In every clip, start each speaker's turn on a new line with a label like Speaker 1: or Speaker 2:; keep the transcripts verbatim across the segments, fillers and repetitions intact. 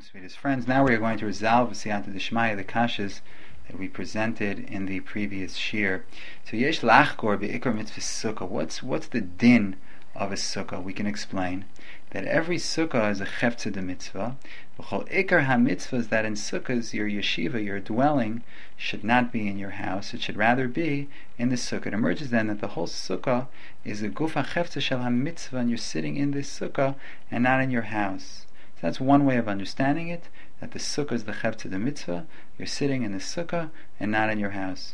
Speaker 1: Sweetest friends, now we are going to resolve Siyata Dishmaya, the kashas that we presented in the previous shir. So yesh lachgor be'ikar mitzvah sukkah. What's what's the din of a sukkah? We can explain that every sukkah is a cheftzah de mitzvah. V'chol ikar ha-mitzvah is that in sukkahs, your yeshiva, your dwelling, should not be in your house. It should rather be in the sukkah. It emerges then that the whole sukkah is a guf ha-cheftzah shel ha-mitzvah, and you're sitting in this sukkah and not in your house. So that's one way of understanding it, that the sukkah is the cheftzah de mitzvah. You're sitting in the sukkah and not in your house.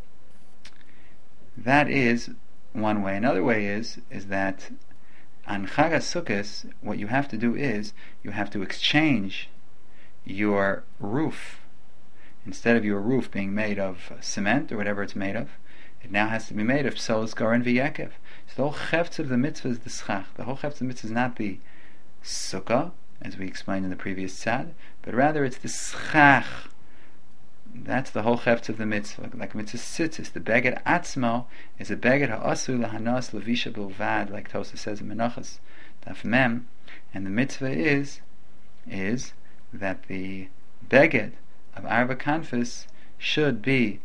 Speaker 1: That is one way. Another way is is that on Chag HaSukkos, what you have to do is you have to exchange your roof. Instead of your roof being made of cement or whatever it's made of, it now has to be made of psolos garin v'yekev. So the whole cheftzah of the mitzvah is the schach. The whole cheftzah of the mitzvah is not the sukkah, as we explained in the previous tzad, but rather it's the schach. That's the whole cheftzah of the mitzvah. Like mitzvah tzitzis, the beged atzmo is a beged ha'asui lahanos levisha bilvad, like Tosa says in Menachos Daf Mem, and the mitzvah is is that the beged of arba kanfus should be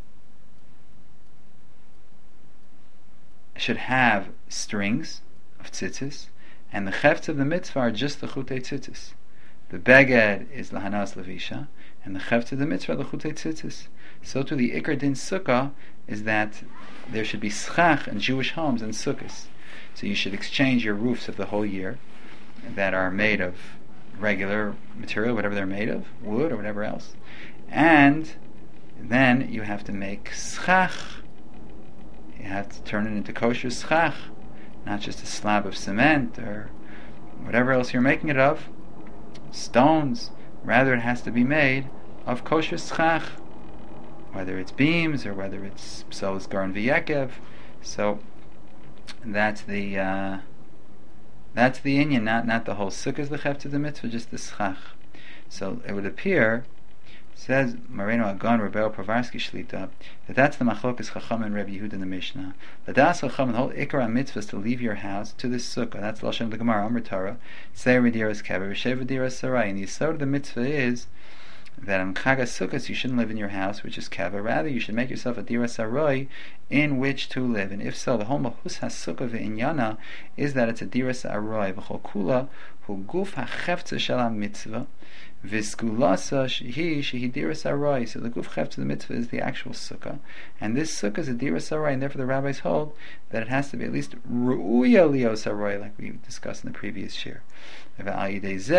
Speaker 1: should have strings of tzitzis, and the cheftzah of the mitzvah are just the chutei tzitzis. The beged is lahanas levisha, and the cheftzah of the mitzvah the chutei tzitzis. So to the ikar din sukkah is that there should be schach in Jewish homes and sukkahs. So you should exchange your roofs of the whole year that are made of regular material, whatever they're made of, wood or whatever else, and then you have to make schach. You have to turn it into kosher schach, not just a slab of cement or whatever else you're making it of, stones. Rather, it has to be made of kosher schach, whether it's beams or whether it's psolos garin v'yekev. So that's the uh, that's the inyan, not not the whole sukkah is the cheftzah of the mitzvah, just the schach. So it would appear, says Marino Agon Rebel Pravarsky Shlita, that that's the machlokas Chacham and Rebbe Yehuda in the Mishnah. The das Chacham, the whole ikar mitzvah is to leave your house to this sukkah. That's lashon of the Gemara Amar Torah. Say Rediras Kever, Reshev Rediras Sarai. And the yisod of the mitzvah is that on Chag HaSukkos you shouldn't live in your house, which is keva. Rather, you should make yourself a diras sarai in which to live. And if so, the whole mahus hasukkah ve'inyana is that it's a diras sarai. V'chol kula hu guf hacheftzah shel mitzvah. V'skulasa shehi shehi diras sarai. So the guf cheftzah of the mitzvah is the actual sukkah, and this sukkah is a diras sarai, and therefore the rabbis hold that it has to be at least ru'uya lio sarai, like we discussed in the previous shir. Just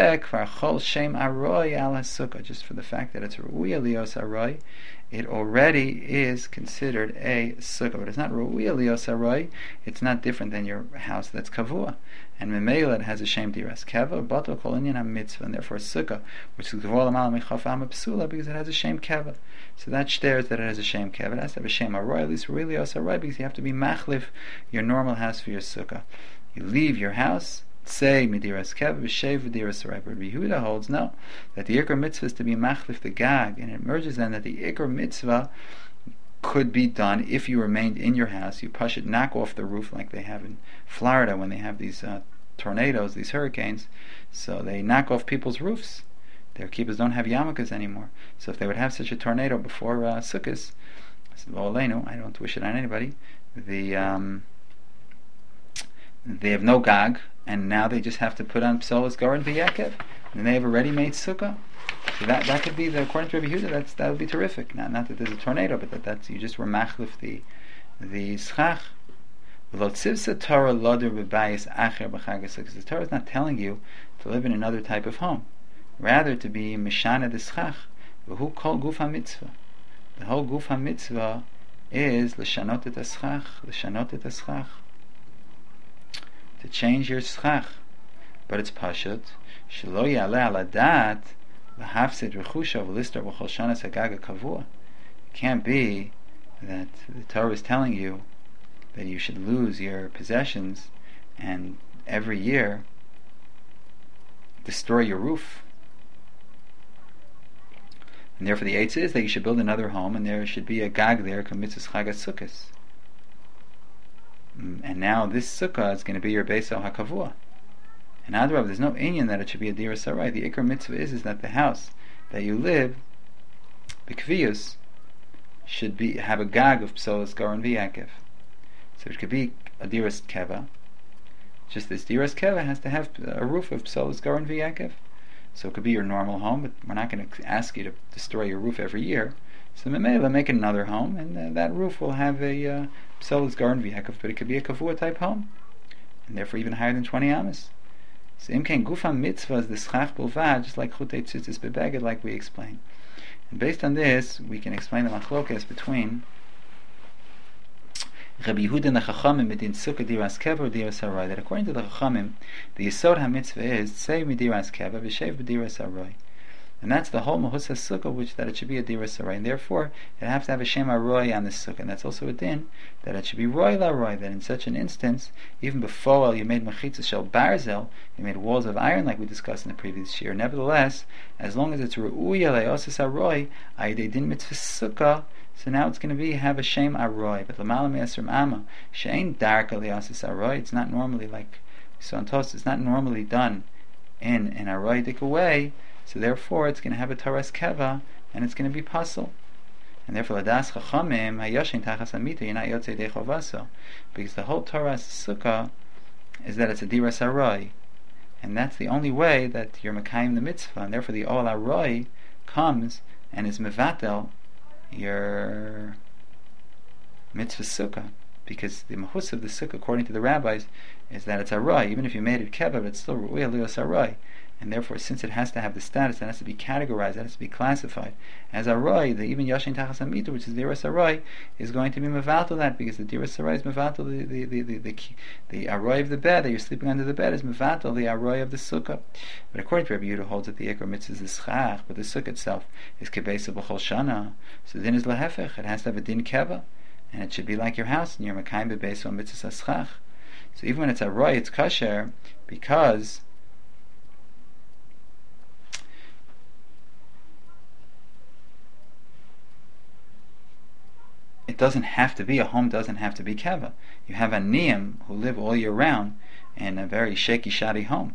Speaker 1: for the fact that it's ru'uya lios aroy, it already is considered a sukkah. But it's not ru'uya lios aroy, it's not different than your house that's kavua. And memela it has a shem diras keva, bato kol inyan ha-mitzvah, and therefore a sukkah, which is gvol amal mechafam psula, because it has a shem keva. So that stares that it has a shem keva. It has to have a shem aroy, at least ru'uya lios aroy, because you have to be machlif your normal house for your sukkah. You leave your house, say midiras kev v'shev v'diras sarai. But Yehuda holds no, that the ikar mitzvah is to be machlif the gag, and it emerges then that the ikar mitzvah could be done if you remained in your house. You push it, knock off the roof like they have in Florida when they have these uh, tornadoes, these hurricanes. So they knock off people's roofs. Their keepers don't have yarmulkes anymore. So if they would have such a tornado before uh, Sukkot, I don't wish it on anybody. The um, they have no gag, and now they just have to put on psolos garin v'yekev, and they have a ready-made sukkah. So that that could be the, according to Rebbe Yehuda, that's that would be terrific. Not not that there's a tornado, but that that's you just were machlif the the schach. Lo tzivsa Torah loder b'bayis acher b'chag HaSukkos. The Torah is not telling you to live in another type of home, rather to be mishana the schach. V'hu kol guf ha-mitzvah. The whole guf ha-mitzvah is l'shanot et ha-schach, l'shanot et ha-schach, to change your schach. But it's pashut shelo ya'aleh al hadat v'hafsid rechusha v'listar v'chol shanas hagag kavua. It can't be that the Torah is telling you that you should lose your possessions and every year destroy your roof. And therefore the eitzah is that you should build another home, and there should be a gag there, k'mitzvus Chag HaSukkos. And now this sukkah is going to be your Beis HaKavua. And Adrab, there's no inyan that it should be a Dira Sarai. The Ikar mitzvah is, is that the house that you live, B'kviyus, should be have a gag of Psolas Garon V'Yakev. So it could be a Diras Keva. Just this Diras Keva has to have a roof of Psolas Garon V'Yakev. So it could be your normal home, but we're not going to ask you to destroy your roof every year. So Memela, make another home, and uh, that roof will have a uh, Psolas Garon V'Yakev, but it could be a Kavua type home, and therefore even higher than twenty amas. So Imken Gufa Mitzvah is the Schach Bulvad, just like Chutei Tzitzis Bebeged, like we explained. And based on this, we can explain the machlokes between Rabbi Yehuda and the Chachamim medin Sukkah Diras Keva or Diras Harai. That according to the Chachamim, the Yisod HaMitzvah is Tzei Midiras Keva v'Shev B'Diras Harai. And that's the whole Mahusas Sukkah, which that it should be a Diras Harai. And therefore, it has to have a Shem Harai on this Sukkah. And that's also a din, that it should be Roy La Roy. That in such an instance, even before you made Mechitza Shel Barzel, you made walls of iron like we discussed in the previous year. Nevertheless, as long as it's Ru'uya Le'osis Harai, Ayidei Din Mitzvah Sukkah, so now it's going to be have a Shem Aroi. But L'malam Yasrim Amma, She'ein Darka Le'osis Aroi, it's not normally like, so on Tos, it's not normally done in an Aroidic way. So therefore, it's going to have a Taras Keva, and it's going to be puzzle. And therefore, Ladas Chachamim Hayoshin Tachas Amita, you're not Yotzei Dei Chovaso, because the whole Taras Sukkah is that it's a Diras Aroi, and that's the only way that you're Mekayim the mitzvah. And therefore, the Ol Aroi comes and is mevatel your mitzvah sukkah, because the mahus of the sukkah, according to the rabbis, is that it's Aroi. Even if you made it Keva, but it's still Ru'uya Lios Aroi. And therefore, since it has to have the status, it has to be categorized, it has to be classified as Aroi, the even Yashin Tachas Amita, which is Diras Aroi, is going to be mevatel that, because the Diras Aroi is mevatel the the the the, the, the Aroi of the bed, that you're sleeping under the bed, is mevatel the Aroi of the sukkah. But according to Rabbi Yehuda, holds that the Ikar mitzvah is the schach, but the sukkah itself is kebesa b'chol shana. So the din is lahefech, it has to have a din keva, and it should be like your house, and you're mekayim b'beis on mitzvah schach. So even when it's Aroi, it's kasher, because it doesn't have to be, a home doesn't have to be keva. You have aniyim who live all year round in a very shaky, shoddy home.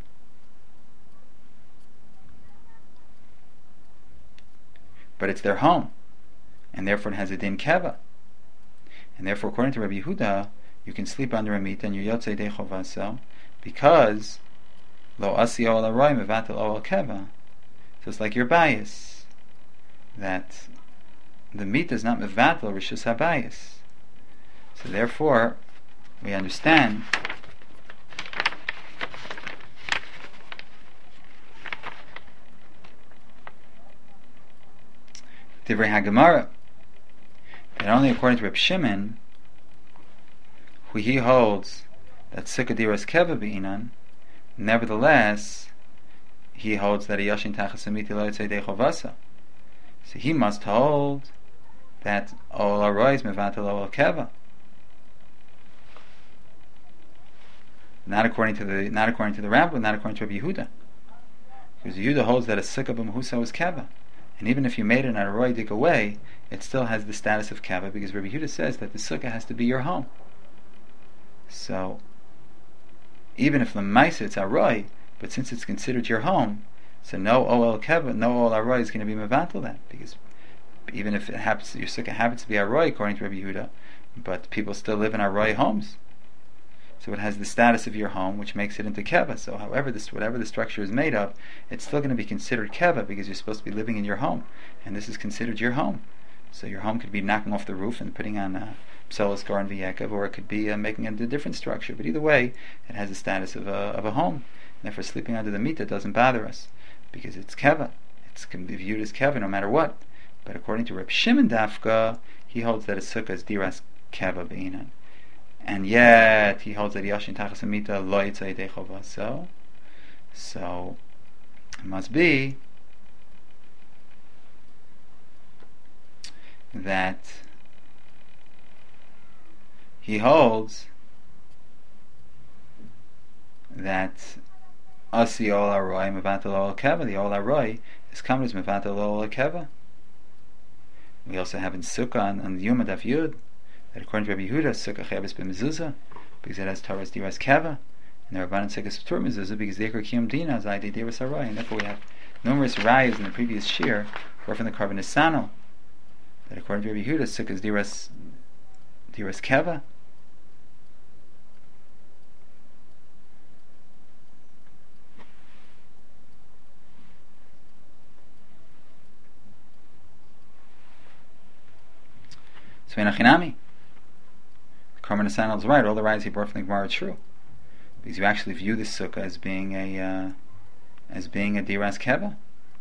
Speaker 1: But it's their home, and therefore it has a din keva. And therefore, according to Rabbi Yehuda, you can sleep under a mita and you're yotzei dei chovaso, because lo asi ol aroi mevatel ol keva. So it's like your bias, that the meat is not mevatel rishus habayis. So therefore, we understand Divrei HaGemara that only according to Reb Shimon, who he holds that Sukkah Diras Keva B'inan, nevertheless he holds that a Yashin Tachas Amiti Lo Yotzei Dei Chovasa. So he must hold that Ol Aroi is mevatel Ol Keva. Not according to the not according to the Rabbi, not according to Rabbi Yehuda, because Yehuda holds that a sukkah b'mehusa is keva, and even if you made it an Aroi dig away, it still has the status of keva, because Rabbi Yehuda says that the sukkah has to be your home. So even if the ma'aseh it's Aroi, but since it's considered your home, so no Ol Keva, no Ol Aroi is going to be mevatel that, because even if it happens, your sukkah happens to be Aroi according to Rabbi Yehuda, but people still live in Aroi homes, so it has the status of your home, which makes it into keva. So however this, whatever the structure is made of, it's still going to be considered keva, because you're supposed to be living in your home, and this is considered your home. So your home could be knocking off the roof and putting on uh, psolas garon v'yekov, or it could be uh, making it a different structure. But either way, it has the status of a of a home. And therefore, sleeping under the mita doesn't bother us, because it's keva. It's can be viewed as keva no matter what. But according to Reb Shimon Dafka, he holds that a sukkah is diras keva b'inan, and yet he holds that yashin tachas amita lo yitzay dei chova. So, so it must be that he holds that asi ol aroi mevatel ol keva. The ol aroi is coming as mevatel ol keva. We also have in Sukkah on, on the Yom Daf Yud that according to Rabbi Yehuda, Sukkah chayav b'mezuzah, because it has Torah's diras keva, And the Rabbanan Sekas Ptur Mezuzah because Zeker Kiyum Dina is Aidei Diras Haroy, and therefore we have numerous rayas in the previous shir, or from the Karban Nisanel, that according to Rabbi Yehuda, Sukkah is Diras Diras Keva. So in Achinami, the Karban Nisanel is right. All the rayas he brought from the Gemara are true, because you actually view this sukkah as being a uh, as being a diras keva.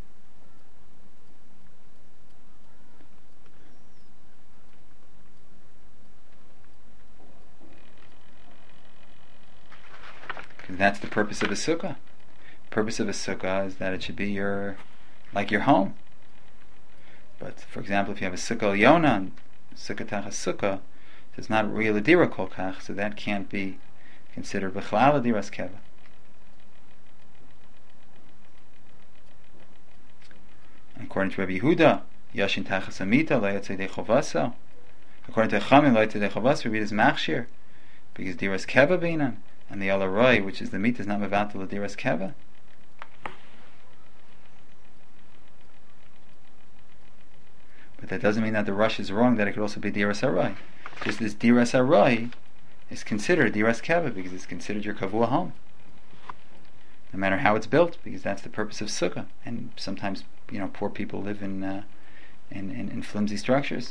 Speaker 1: Because that's the purpose of a sukkah. The purpose of a sukkah is that it should be your like your home. But for example, if you have a sukkah yona, sukkah tachas sukkah, it's not really a dira kol kach, so that can't be considered b'chlal a diras keva. According to Rabbi Yehuda, Yashin Tachas Amita, Lo Yatzei Dei Chovasa. According to Chamim, Lo Yatzei Dei Chovasa, we read as Machshir, because Diras Keva Beinan, and the Alaroi, which is the meat, is not Mevatel of Diras Keva. But that doesn't mean that the rush is wrong, that it could also be Diras Aroi. Just this Diras Aroi is considered Diras Keva, because it's considered your Kavua home. No matter how it's built, because that's the purpose of Sukkah. And sometimes, you know, poor people live in, uh, in, in, in flimsy structures.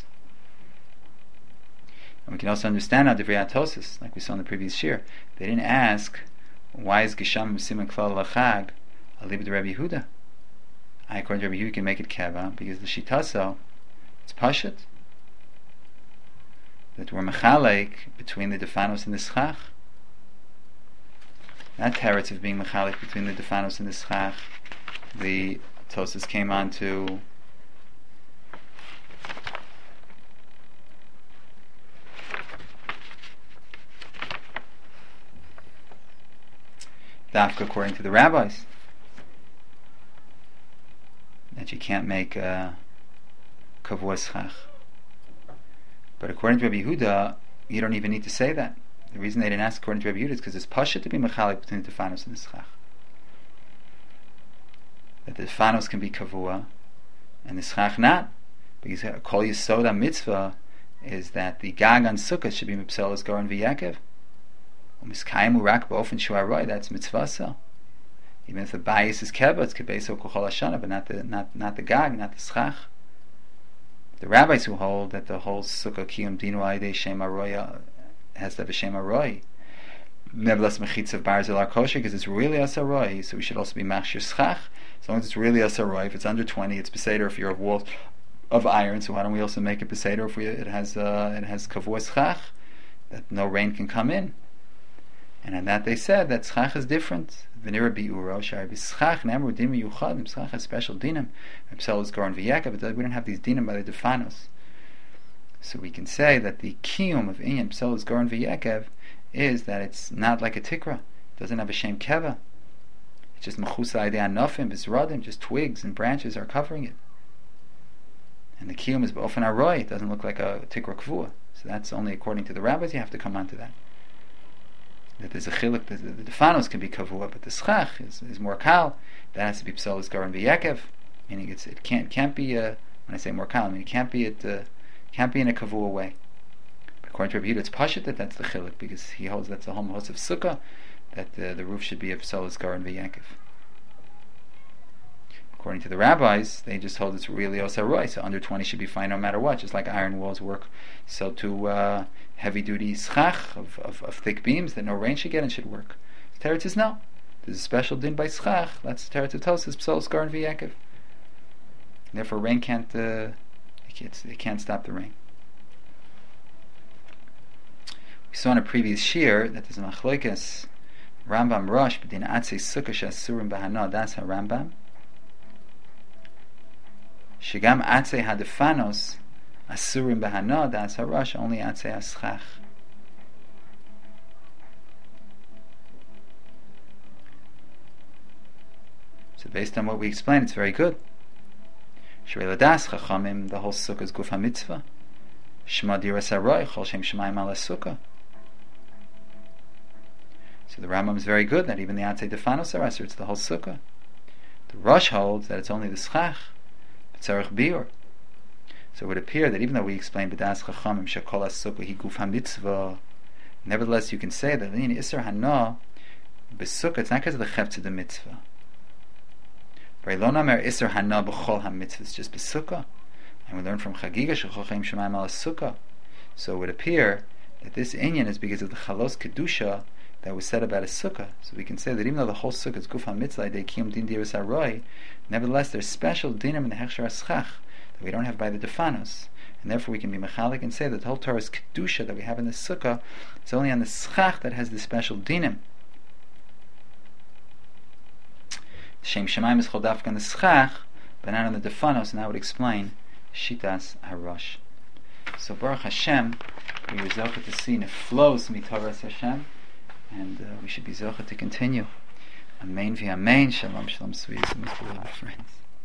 Speaker 1: And we can also understand how Divrei Atosis, like we saw in the previous year, they didn't ask, why is Gesham Siman Klal Lachag Alib de Rabbi Yehuda? I, according to Rabbi Yehuda, you can make it Keva, because the Shitaso, it's Pashut, that we're Mechalek between the Defanos and the Schach. That teretz of being mechalik between the Defanos and the Schach, the Tosis came on to Dafka according to the rabbis, that you can't make a kavua schach. But according to Rabbi Yehuda, you don't even need to say that. The reason they didn't ask according to Rabbi Yehuda is because it's pasha to be mechalik between the Defanos and the Schach. That the Defanos can be kavua and the Schach not, because Kol Yisod mitzvah is that the gag on sukkah should be mipselas goren v'yakev. U'miskayim urak ba'ofen shuaroi, that's mitzvah so. Even if the bias is keva, it's kebeso kochol hashana, but not the not not the gag, not the Schach. The rabbis who hold that the whole sukkah kiyum dinu aidei shem aroya has to have a shem aroi. Nevertheless, mechitz of barzel are kosher because it's really asaroi, so we should also be machshir schach. As long as it's really asaroi, if it's under twenty, it's beseder. If you're of wall of iron, so why don't we also make it beseder if we, it has uh, it has kavua schach, that no rain can come in. And on that they said that schach is different. V'nira bi'uro shari b'schach nemru dinim yuchadim. Schach has special dinim. Epsel is goren v'yakav, but we don't have these dinim by the Defanos. So we can say that the kiyum of inyan pselos goren v'yekev is that it's not like a tikra. It doesn't have a shem keva. It's just mechusa idei anofim v'zradim, just twigs and branches are covering it. And the kiyum is b'ofen aroi. It doesn't look like a tikra kvua. So that's only according to the rabbis. You have to come on to that. That there's a chiluk. The, the, the Defanos can be kavua, but the schach is, is more kal. That has to be pselos goren v'yekev, meaning it's it can't can't be a, when I say more kal, I mean it can't be at uh, can't be in a kavua way. But according to Rabbi Yehuda, it's pashut that that's the chiluk, because he holds that's the whole mahos of sukkah, that uh, the roof should be of pselos goren v'yekev. According to the rabbis, they just hold it's really osaroi, so under twenty should be fine no matter what, just like iron walls work so to uh, heavy duty schach of, of, of thick beams that no rain should get and should work. The teretz is no. There's a special din by schach, that's the teretz of Tosis, pselos goren v'yekev. Therefore rain can't uh, it, can't, it can't stop the rain. We saw in a previous shir that there's a machlokas Rambam Rosh b'din atzei sukkah she'asurim b'hana, that's a Rambam. Shigam atzei hadefanos asurim b'hana, that's harash, only atzei aschach. So based on what we explained, it's very good. Shrei ladas chachamim, the whole sukkah is guf ha-mitzvah. Shema diras haroi, chol shem shemayim ala sukkah. So the Rambam is very good that even the Atzei Defanos are Asr, it's the whole sukkah. The Rosh holds that it's only the Schach, B'tzarech Biur. So it would appear that even though we explained B'das Chachamim Shekol HaSukkah Hi Guf HaMitzvah, nevertheless you can say that in Isser Hana, B'sukkah, it's not because of the Chefetz of the Mitzvah. Lo Namer Isser Hana B'chol HaMitzvah, it's just B'sukkah. And we learn from Chagiga Shechol Chaim Shemayim Al HaSukkah. So it would appear that this inyan is because of the Chalos Kedusha that was said about a sukkah. So we can say that even though the whole sukkah is Guf HaMitzvah, they Kiyum Din Diras HaRoi, nevertheless there's special dinim in the Hechsher HaSchach that we don't have by the Defanos. And therefore we can be mechalik and say that the whole Torah's Kedusha that we have in the sukkah, it's only on the Schach that has the special dinim. Shem Shemaim is Chodafka on the Schach, but not on the Defanos, and that would explain Shitas HaRosh. So Baruch Hashem, we are zocheh to see neflos mitaras Hashem, and uh, we should be zocheh to continue. Amen v'amen. Shalom, shalom, sweet, most beloved friends.